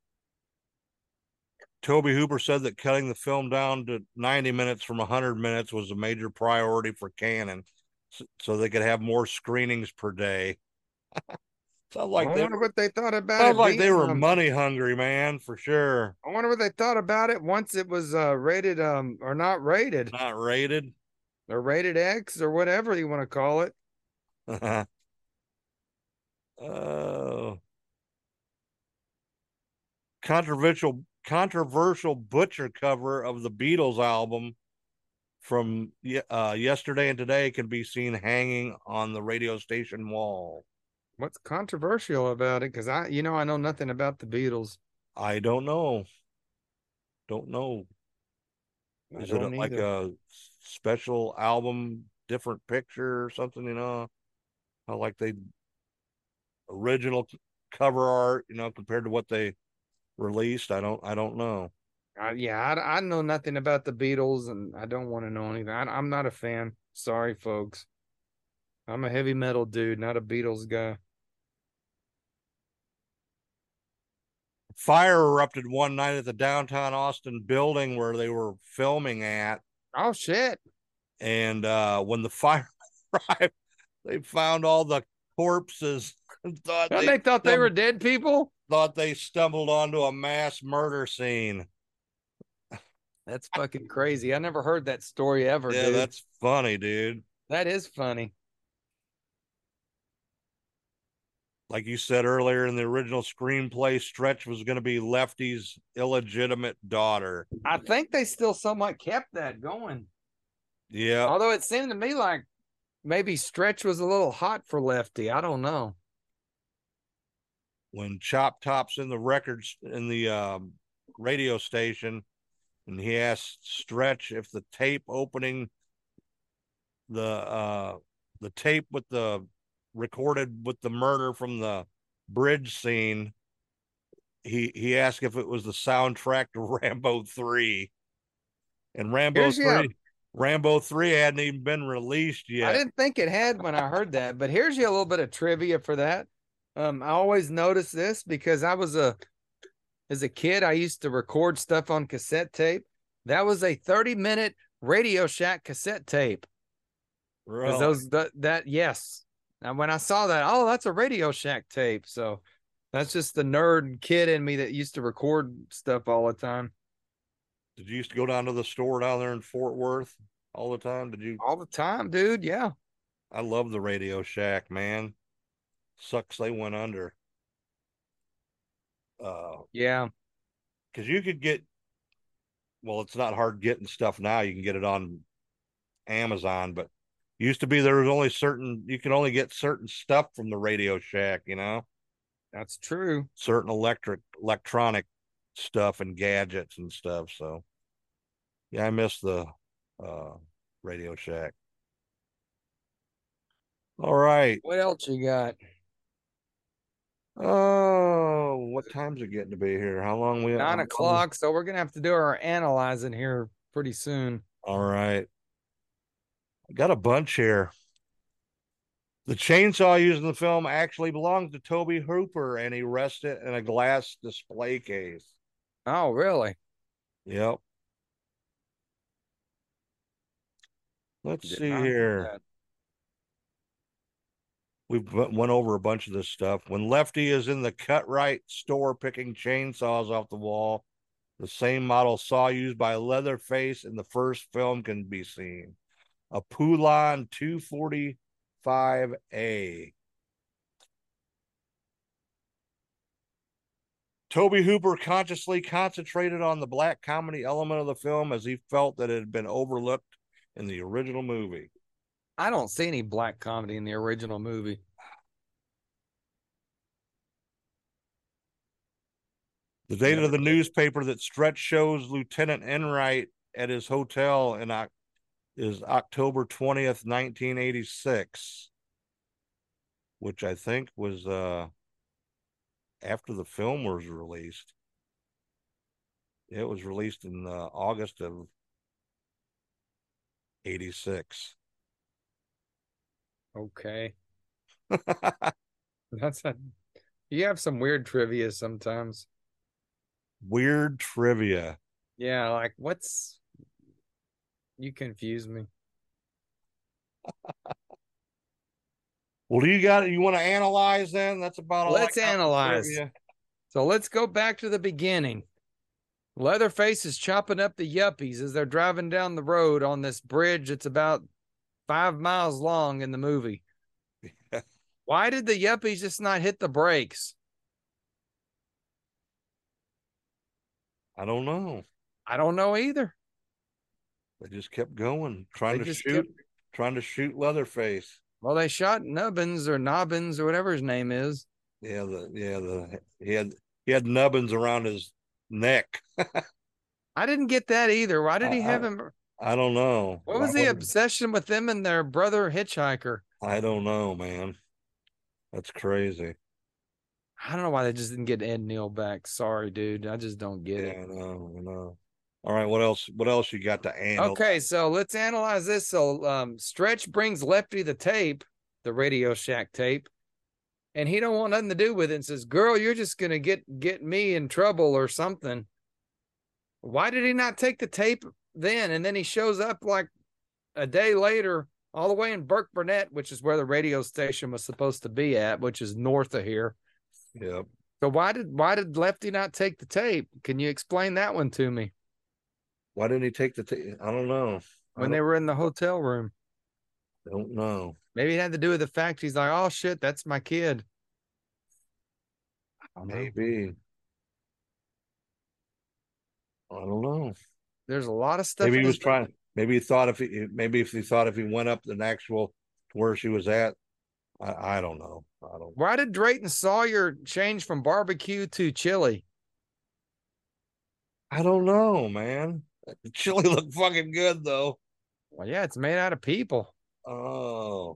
Toby Hooper said that cutting the film down to 90 minutes from 100 minutes was a major priority for Canon, so they could have more screenings per day. Sounds I like wonder what they thought about sounds it like they being. were money hungry, man, for sure. I wonder what they thought about it once it was rated or not rated Not rated. or rated X or whatever you want to call it. uh, controversial Butcher cover of the Beatles album from yesterday and today can be seen hanging on the radio station wall. What's controversial about it? Because I know nothing about the Beatles. I don't know. Don't know. I Is it don't like either. a special album, different picture or something? How like they original cover art, compared to what they released. I don't know. I know nothing about the Beatles, and I don't want to know anything. I'm not a fan. Sorry, folks. I'm a heavy metal dude, not a Beatles guy. Fire erupted one night at the downtown Austin building where they were filming at. Oh shit! And when the fire arrived, they found all the corpses and And they thought they were dead people. thought they stumbled onto a mass murder scene. That's fucking crazy. I never heard that story ever, Yeah, dude. that's funny, dude. That is funny. Like you said earlier in the original screenplay, Stretch was going to be Lefty's illegitimate daughter. I think they still somewhat kept that going. Yeah. Although it seemed to me like maybe Stretch was a little hot for Lefty. I don't know. When Chop Top's in the records in the radio station, and he asked Stretch if the tape opening the tape with the recorded with the murder from the bridge scene, he asked if it was the soundtrack to Rambo 3. And Rambo 3 hadn't even been released yet. I didn't think it had when I heard that, but here's you a little bit of trivia for that. I always noticed this because as a kid, I used to record stuff on cassette tape. That was a 30-minute Radio Shack cassette tape. Really? Yes. And when I saw that, oh, that's a Radio Shack tape. So that's just the nerd kid in me that used to record stuff all the time. Did you used to go down to the store down there in Fort Worth all the time? Did you? All the time, dude. Yeah. I love the Radio Shack, man. Sucks they went under. Yeah. Because you could get, well, it's not hard getting stuff now. You can get it on Amazon, but used to be there was only you can only get certain stuff from the Radio Shack, That's true. certain electronic stuff and gadgets and stuff. So yeah, I miss the Radio Shack. All right. What else you got? Oh, what time's it getting to be here? How long 9 o'clock. So we're gonna have to do our analyzing here pretty soon. All right. I got a bunch here. The chainsaw used in the film actually belongs to Toby Hooper, and he rested in a glass display case. Oh, really? Yep. Let's see here. We've went over a bunch of this stuff. When Lefty is in the Cut Right store picking chainsaws off the wall, the same model saw used by Leatherface in the first film can be seen. A Poulan 245A. Toby Hooper consciously concentrated on the black comedy element of the film as he felt that it had been overlooked in the original movie. I don't see any black comedy in the original movie. The date of the newspaper that Stretch shows Lieutenant Enright at his hotel is October 20th, 1986, which I think was after the film was released. It was released in August of 86. Okay. That's a, you have some weird trivia sometimes. Weird trivia. Yeah, like what's you confuse me. Well, do you got you want to analyze then? That's about all I Let's got for analyze. trivia. So let's go back to the beginning. Leatherface is chopping up the yuppies as they're driving down the road on this bridge that's about 5 miles long in the movie. Why did the yuppies just not hit the brakes? I don't know. I don't know either. They just kept going, They just kept, trying to shoot Leatherface. well, they shot Nubbins or Nobbins or whatever his name is. He had nubbins around his neck. I didn't get that either. Why did he have I, him? I don't know. What was the obsession with them and their brother hitchhiker? I don't know, man. That's crazy. I don't know why they just didn't get Ed Neal back. Sorry, dude. I just don't get it. I know. All right, what else? What else you got to analyze? Okay, so let's analyze this. So Stretch brings Lefty the tape, the Radio Shack tape, and he don't want nothing to do with it and says, "Girl, you're just gonna get me in trouble or something." Why did he not take the tape then? And then he shows up like a day later, all the way in Burke Burnett, which is where the radio station was supposed to be at, which is north of here. Yep. So why did Lefty not take the tape? Can you explain that one to me? Why didn't he take the tape? I don't know. When they were in the hotel room. Don't know. Maybe it had to do with the fact he's like, oh shit, that's my kid. Maybe. I don't know. There's a lot of stuff. Maybe he was trying. Maybe he thought if he went up the actual where she was at. I don't know. I don't. Why did Drayton Sawyer change from barbecue to chili? I don't know, man. The chili looked fucking good though. Well, yeah, it's made out of people. Oh.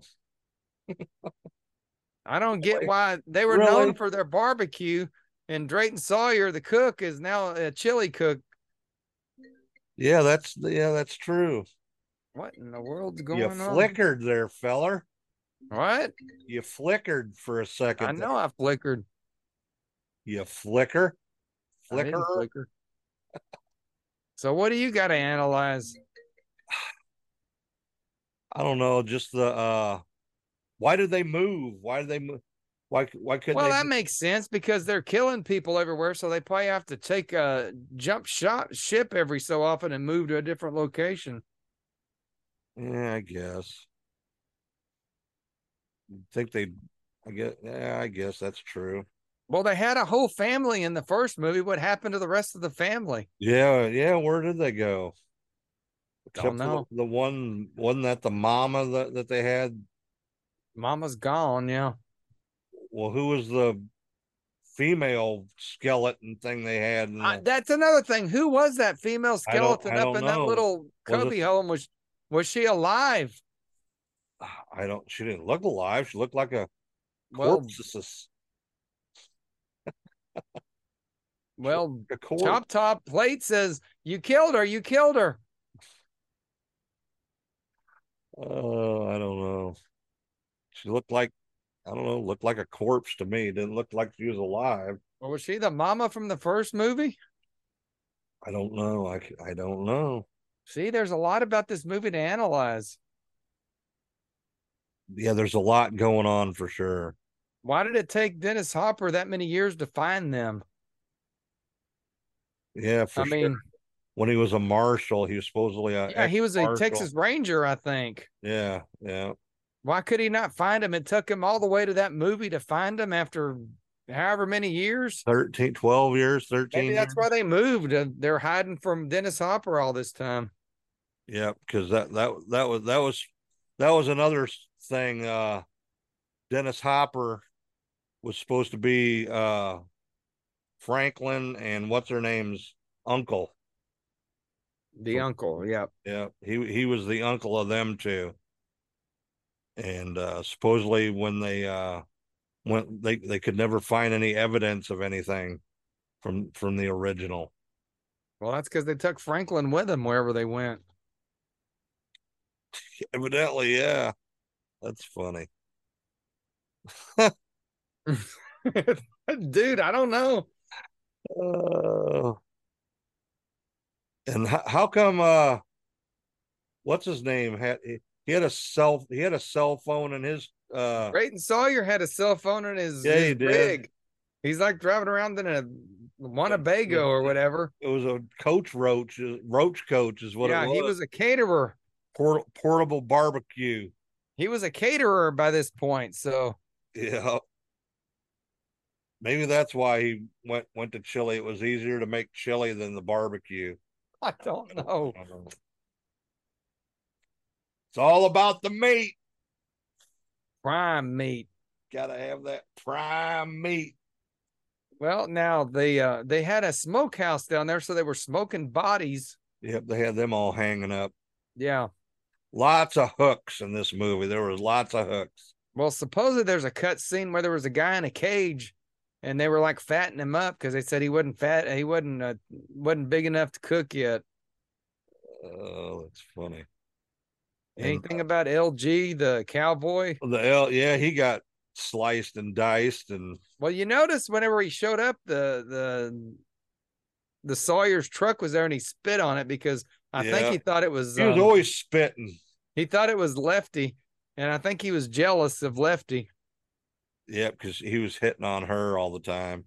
I don't get why they were known for their barbecue, and Drayton Sawyer, the cook, is now a chili cook. Yeah, that's true. What in the world's going on? You flickered there, feller. What? You flickered for a second. I know I flickered. You flicker? Flicker. So what do you got to analyze? I don't know. Just the why did they move? Why did they move? Why couldn't well, they? That makes sense because they're killing people everywhere, so they probably have to take a ship every so often and move to a different location. Yeah, I guess. I guess that's true. Well, they had a whole family in the first movie. What happened to the rest of the family? Yeah. Where did they go? Don't know. The one wasn't that the mama that they had? Mama's gone. Yeah. Well, who was the female skeleton thing they had? That's another thing. Who was that female skeleton up in that little cubby home? Was she alive? She didn't look alive. She looked like a corpse. Well, Chop Top Plate says, you killed her. You killed her. Oh, I don't know. She looked like, looked like a corpse to me. Didn't look like she was alive. Or was she the mama from the first movie? I don't know. I don't know. See, there's a lot about this movie to analyze. Yeah, there's a lot going on for sure. Why did it take Dennis Hopper that many years to find them? Yeah, for sure. Mean, when he was a marshal, he was supposedly he was a Texas Ranger, I think. Yeah. Why could he not find him? It took him all the way to that movie to find him after however many years. 12 years, 13 Maybe that's why they moved. They're hiding from Dennis Hopper all this time. Yeah, because that was another thing. Dennis Hopper was supposed to be Franklin and what's her name's uncle. The uncle, yeah. Yeah, he was the uncle of them two. And supposedly when they went, they could never find any evidence of anything from the original. Well, that's because they took Franklin with them wherever they went. Evidently, yeah. That's funny. Dude, I don't know. Uh, and how come what's his name he had a cell phone in his Brayton Sawyer had a cell phone in yeah, he his did. rig. He's like driving around in a Winnebago It, or whatever. it was a roach coach is what it Yeah, he was. was a caterer. Portable barbecue. He was a caterer by this point. So Yeah. Maybe that's why he went to chili. It was easier to make chili than the barbecue. I don't know. It's all about the meat. Prime meat. Gotta have that prime meat. Well, now they had a smokehouse down there, so they were smoking bodies. Yep, they had them all hanging up. Yeah. Lots of hooks in this movie. There was lots of hooks. Well, supposedly there's a cut scene where there was a guy in a cage, and they were like fattening him up because they said he wasn't fat. He wasn't big enough to cook yet. Oh, that's funny. Anything about LG, the cowboy? Yeah, he got sliced and diced, and Well, you notice whenever he showed up, the Sawyer's truck was there, and he spit on it because I think he thought it was. He was always spitting. He thought it was Lefty, and I think he was jealous of Lefty. Yeah, because he was hitting on her all the time.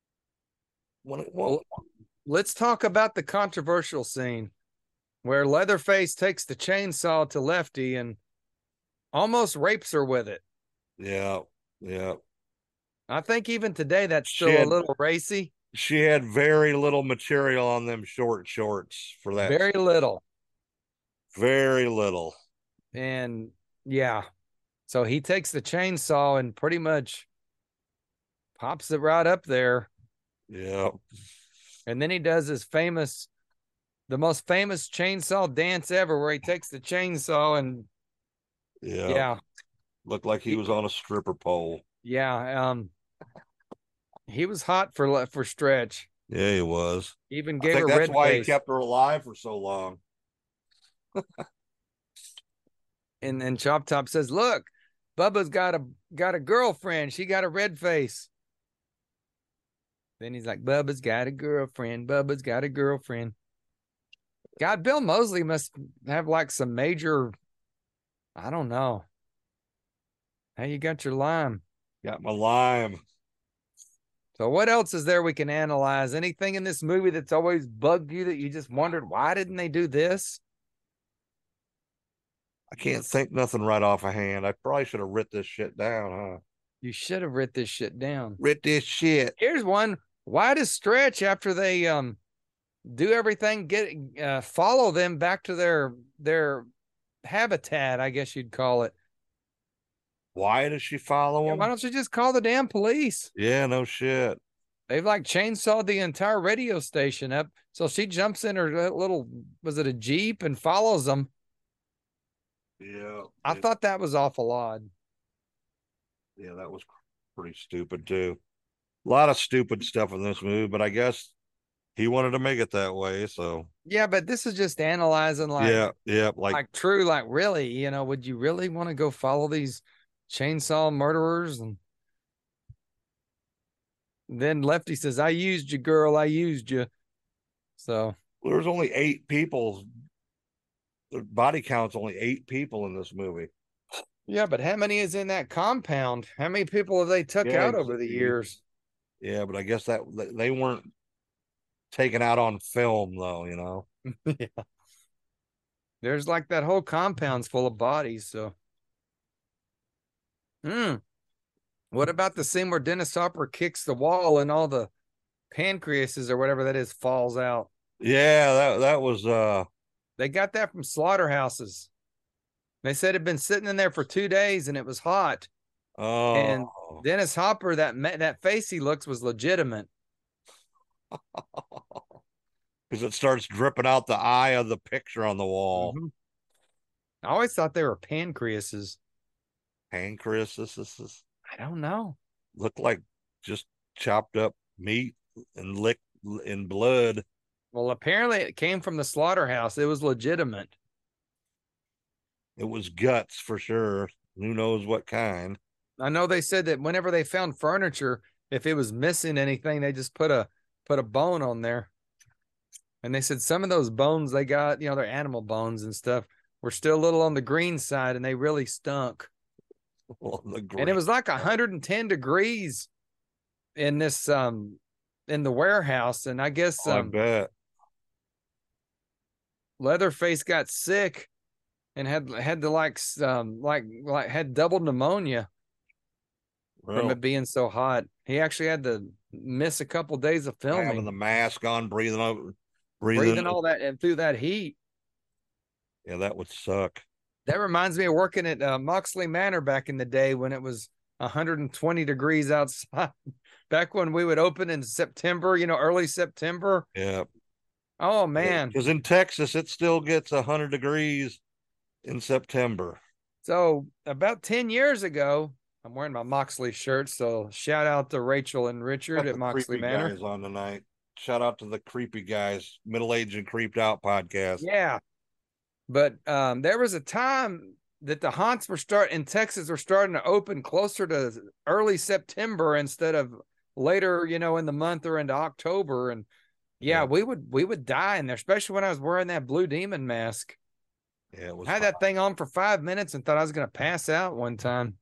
Well, let's talk about the controversial scene where Leatherface takes the chainsaw to Lefty and almost rapes her with it. Yeah, yeah. I think even today that's still a little racy. She had very little material on them short shorts for that. Very little. Very little. And yeah. So he takes the chainsaw and pretty much pops it right up there. Yeah. And then he does his the most famous chainsaw dance ever, where he takes the chainsaw and yeah. Looked like he was on a stripper pole. Yeah. He was hot for Stretch. Yeah, he was. He even gave her that's red why face. he kept her alive for so long. And Chop Top says, "Look, Bubba's got a girlfriend. She got a red face." Then he's like, "Bubba's got a girlfriend. Bubba's got a girlfriend." God, Bill Moseley must have like some major, I don't know. Hey, you got your lime. Got my lime. So what else is there we can analyze? Anything in this movie that's always bugged you that you just wondered, why didn't they do this? I can't think nothing right off a hand. I probably should have writ this shit down, huh? You should have writ this shit down. Writ this shit. Here's one. Why does Stretch, after they do everything, follow them back to their habitat, I guess you'd call it? Why does she follow him? Why don't you just call the damn police? Yeah, no shit. They've like chainsawed the entire radio station up. So she jumps in her little, was it a Jeep, and follows them. Yeah. I thought that was awful odd. Yeah, that was pretty stupid too. A lot of stupid stuff in this movie, but I guess he wanted to make it that way. So yeah, but this is just analyzing like like true, like really, would you really want to go follow these chainsaw murderers? And then Lefty says, "I used you, girl. I used you." So there's only 8 people. The body count's only 8 people in this movie. Yeah, but how many is in that compound? How many people have they took out over the years? Yeah, but I guess that they weren't taken out on film though, Yeah. There's like that whole compound's full of bodies, so. What about the scene where Dennis Hopper kicks the wall and all the pancreases or whatever that is falls out? Yeah, that was they got that from slaughterhouses. They said it'd been sitting in there for 2 days and it was hot. Oh. And Dennis Hopper, that face he looks was legitimate. Because it starts dripping out the eye of the picture on the wall. Mm-hmm. I always thought they were pancreases. Pancreases? I don't know. Look like just chopped up meat and licked in blood. Well, apparently it came from the slaughterhouse. It was legitimate. It was guts for sure. Who knows what kind? I know they said that whenever they found furniture, if it was missing anything, they just put a bone on there. And they said some of those bones they got, they're animal bones and stuff, were still a little on the green side, and they really stunk. And it was like 110 degrees in this in the warehouse, and I guess I bet. Leatherface got sick and had to had double pneumonia from it being so hot. He actually had to miss a couple days of filming. Having the mask on, breathing all that and through that heat. Yeah, that would suck. That reminds me of working at Moxley Manor back in the day when it was 120 degrees outside. Back when we would open in September, early September. Yeah. Oh man. Because in Texas, it still gets 100 degrees in September. So about 10 years ago, I'm wearing my Moxley shirt. So shout out to Rachel and Richard at Moxley Manor. Guys on tonight. Shout out to the Creepy Guys, Middle Aged and Creeped Out podcast. Yeah. But there was a time that the haunts in Texas were starting to open closer to early September instead of later, in the month or into October. And yeah, we would die in there, especially when I was wearing that Blue Demon mask. Yeah, it was I had that thing on for 5 minutes and thought I was going to pass out one time.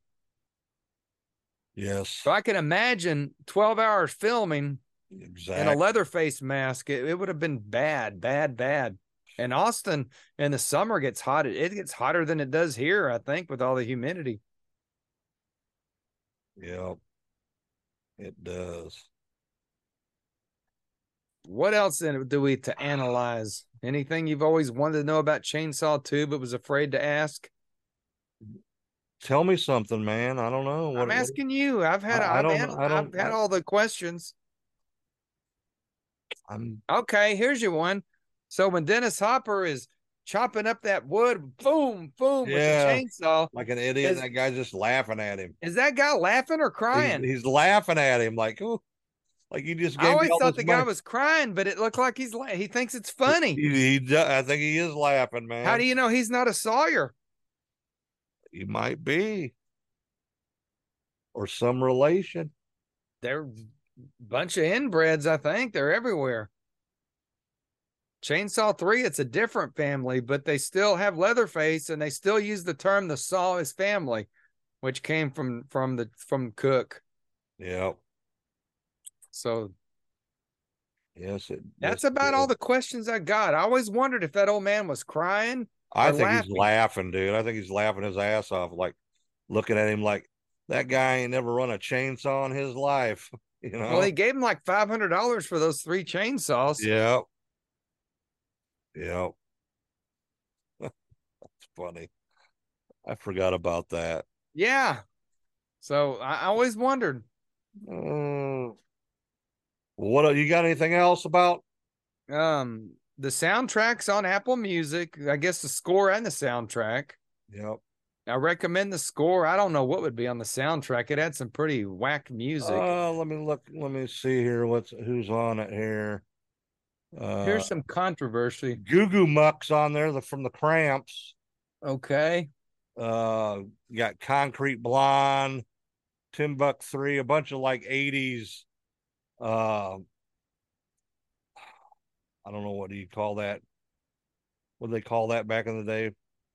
Yes. So I can imagine 12 hours filming in a Leatherface mask. It would have been bad, bad, bad. And Austin in the summer gets hot. It gets hotter than it does here, I think, with all the humidity. Yeah, it does. What else do we to analyze? Anything you've always wanted to know about Chainsaw 2 but was afraid to ask? Tell me something, man. I don't know. I'm asking you. I've had all the questions. Okay, here's your one. So when Dennis Hopper is chopping up that wood, boom, boom, with the chainsaw. Like an idiot, that guy's just laughing at him. Is that guy laughing or crying? He's laughing at him like, oh, like he just gave I always thought the guy was crying, but it looked like he thinks it's funny. I think he is laughing, man. How do you know he's not a Sawyer? He might be. Or some relation. They're a bunch of inbreds, I think. They're everywhere. Chainsaw 3, it's a different family, but they still have Leatherface, and they still use the term the Saw is family, which came from Cook. Yeah. So yes, that's about all the questions I got. I always wondered if that old man was crying. I think he's laughing, dude. I think he's laughing his ass off, like looking at him like that guy ain't never run a chainsaw in his life. Well, he gave him like $500 for those 3 chainsaws. Yeah. Yeah. That's funny. I forgot about that. Yeah. So I always wondered. What you got anything else about? The soundtrack's on Apple Music. I guess the score and the soundtrack. Yep. I recommend the score. I don't know what would be on the soundtrack. It had some pretty whack music. Let me look. Let me see here. Who's on it here? Here's some controversy. Goo Goo Muck's on there from the Cramps. Okay. Got Concrete Blonde, Timbuk 3, a bunch of like 80s. I don't know, what do you call that? What do they call that back in the day?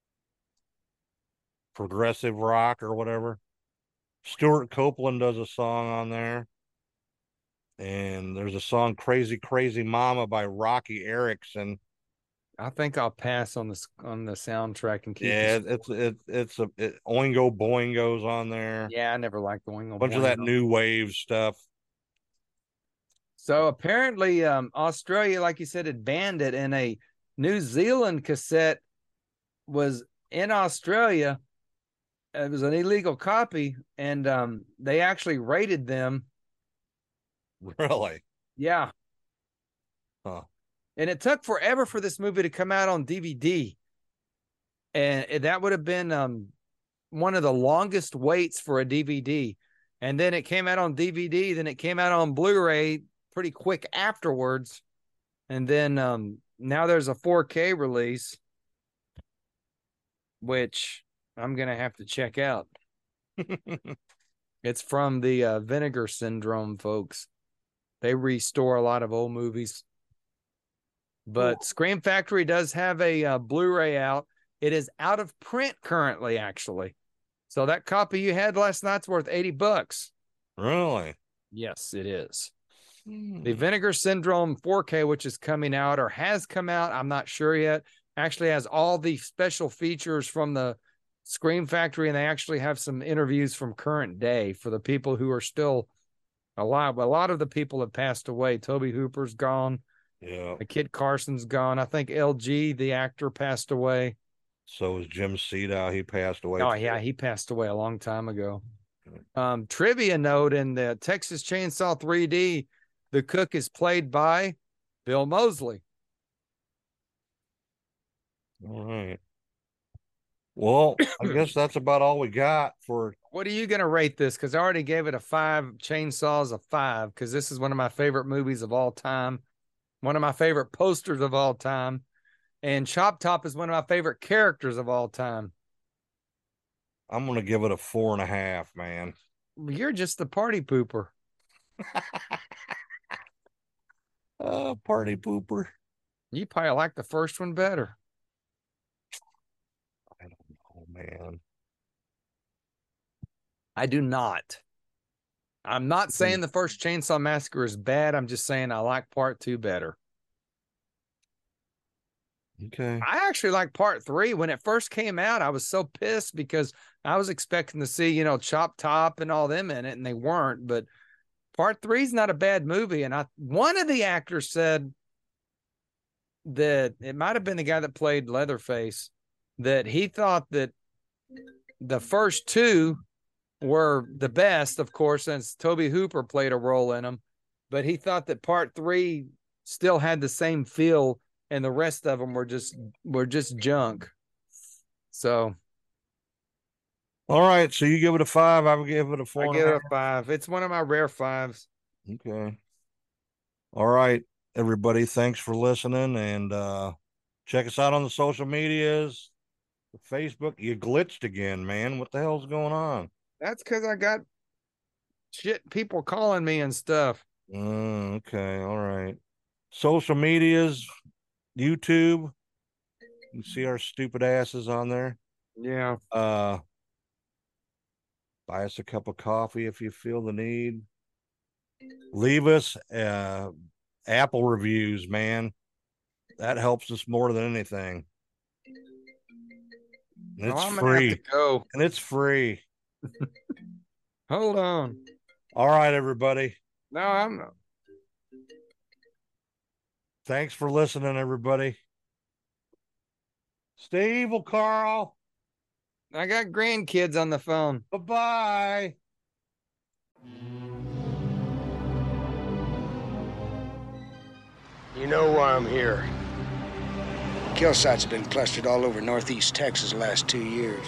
Progressive rock or whatever. Stuart Copeland does a song on there. And there's a song "Crazy Crazy Mama" by Rocky Erickson. I think I'll pass on the soundtrack and keep. Yeah, it's Oingo Boingo's on there. Yeah, I never liked Oingo. Bunch of that new wave stuff. So apparently, Australia, like you said, had banned it, and a New Zealand cassette was in Australia. It was an illegal copy, and they actually rated them. Really? Yeah. Huh. And it took forever for this movie to come out on DVD. And that would have been one of the longest waits for a DVD. And then it came out on DVD. Then it came out on Blu-ray pretty quick afterwards. And then now there's a 4K release, which I'm going to have to check out. It's from the Vinegar Syndrome folks. They restore a lot of old movies. But Scream Factory does have a Blu-ray out. It is out of print currently, actually. So that copy you had last night's worth $80. Really? Yes, it is. The Vinegar Syndrome 4K, which is coming out or has come out, I'm not sure yet, actually has all the special features from the Scream Factory, and they actually have some interviews from current day for the people who are still alive. A lot of the people have passed away. Toby Hooper's gone. Yeah. Kid Carson's gone. I think LG, the actor, passed away. So was Jim Sedow. He passed away. Oh, yeah, he passed away a long time ago. Trivia note, in the Texas Chainsaw 3D, the cook is played by Bill Moseley. All right. Well, I guess that's about all we got for. What are you going to rate this? Because I already gave it a 5. Chainsaws a 5, because this is one of my favorite movies of all time. One of my favorite posters of all time. And Chop Top is one of my favorite characters of all time. I'm going to give it a 4.5, man. You're just the party pooper. Party pooper. You probably like the first one better. I don't know, man. I do not. I'm not saying the first Chainsaw Massacre is bad. I'm just saying I like part 2 better. Okay. I actually like part 3. When it first came out, I was so pissed because I was expecting to see, Chop Top and all them in it, and they weren't. But part 3 is not a bad movie. And one of the actors said that it might have been the guy that played Leatherface, that he thought that the first 2 were the best, of course, since Toby Hooper played a role in them. But he thought that part 3 still had the same feel, and the rest of them were just junk. So, all right. So you give it a 5. I would give it a 4. I give it a 5. It's one of my rare 5s. Okay. All right, everybody. Thanks for listening, and check us out on the social medias. Facebook. You glitched again, man. What the hell's going on? That's because I got people calling me and stuff. Okay. All right. Social medias. YouTube, you can see our stupid asses on there. Yeah. Buy us a cup of coffee if you feel the need. Leave us Apple reviews, man. That helps us more than anything. And it's free. Have to go. And it's free. Hold on. All right, everybody. No, I'm not. Thanks for listening, everybody. Stay evil, Carl. I got grandkids on the phone. Bye-bye. You know why I'm here. Kill sites have been clustered all over northeast Texas the last 2 years.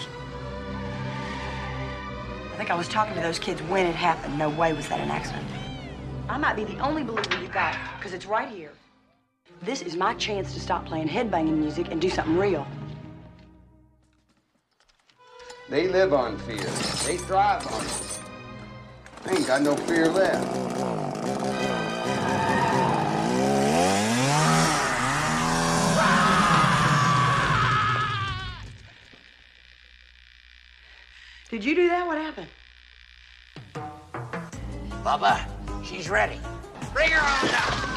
I think I was talking to those kids when it happened. No way was that an accident. I might be the only believer you got, because it's right here. This is my chance to stop playing headbanging music and do something real. They live on fear. They thrive on it. They ain't got no fear left. Did you do that? What happened? Bubba, she's ready. Bring her on down.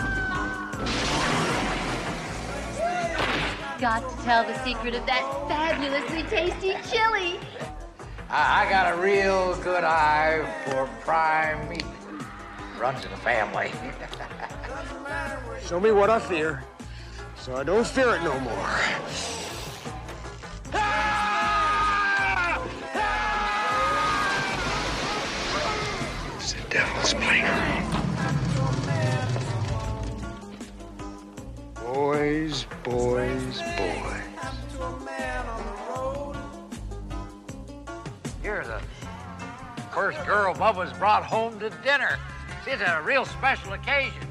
Got to tell the secret of that fabulously tasty chili. I got a real good eye for prime meat. Runs in the family. Show me what I fear, so I don't fear it no more. It's the devil's playground. Boys, boys, boys. You're the first girl Bubba's brought home to dinner. It's a real special occasion.